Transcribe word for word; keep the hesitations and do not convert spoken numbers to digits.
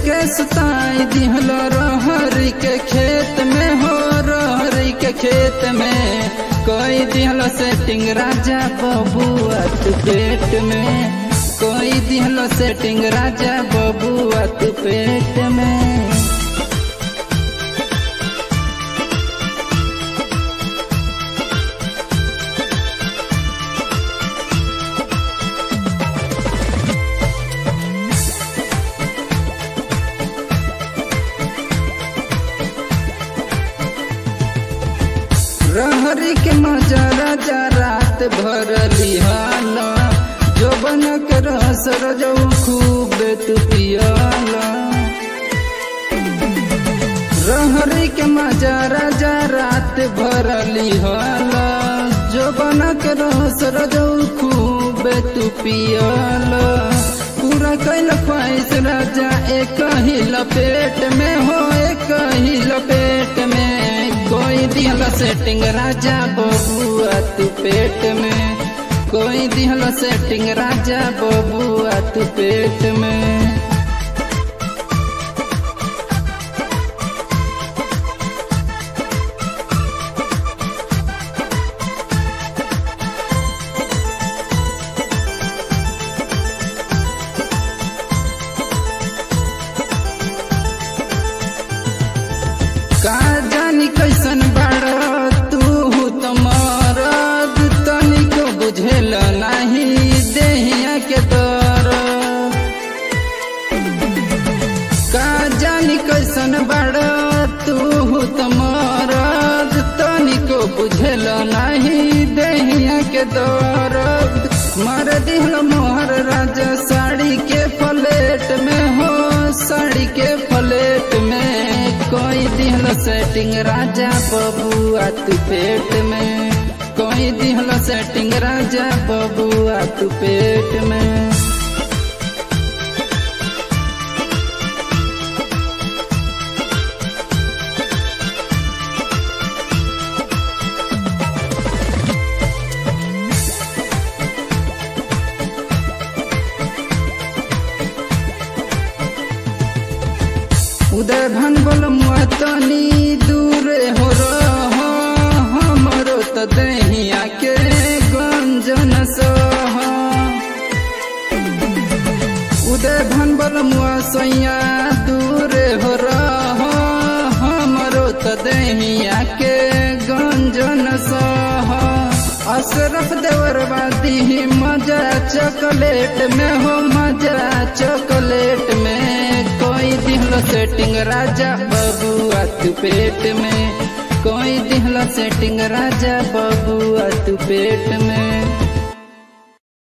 के सुताई दिहलो रहरी के खेत में हो रहरी के खेत में कोई दिहलो सेटिंग राजा बबुआ तू पेट में कोई दिहलो सेटिंग राजा बबुआ तू पेट में। रहरी के मजा राजा रात भर लिहाला जो बन के रस रजौ खूब तू पियाला। रहरी के मजा राजा रात भर लिहाला जो बन के रस रजौ खूब तू पियाला। पूरा कैल ख्वाहिश राजा एक ही लपेट में हो एक ही लपेट में कोई दिहला सेटिंग राजा बबुआ तू पेट में कोई दिहला सेटिंग राजा बबुआ तू पेट में। का जानी कैसन बाड़ा तू तमरद तनिको बुझेल नाही देहिया के दर्द। का जानी कैसन बाड़ा तू तमरद तनिको बुझेल नाही देहिया के दर्द। मर दिहल मोहर राजा साड़ी के प्लेट में हो साड़ी के प्लेट में कोई दिहल सेटिंग राजा बबुआ तू पेट में कोई दिहल सेटिंग राजा बबुआ तू पेट में। उदय भन बोल मुतनी दूर हो रहा हमरो त दहिया के गंजन सह। उदय भन बोल मुसैया दूर हो रहा हमरो त दहिया के गंजन सह। अशरफ देवरवादी मजा चॉकलेट में हो मजा चॉकलेट में कोई दिहला सेटिंग राजा बबुआ तू पेट में कोई दिहला सेटिंग राजा बबुआ तू पेट में।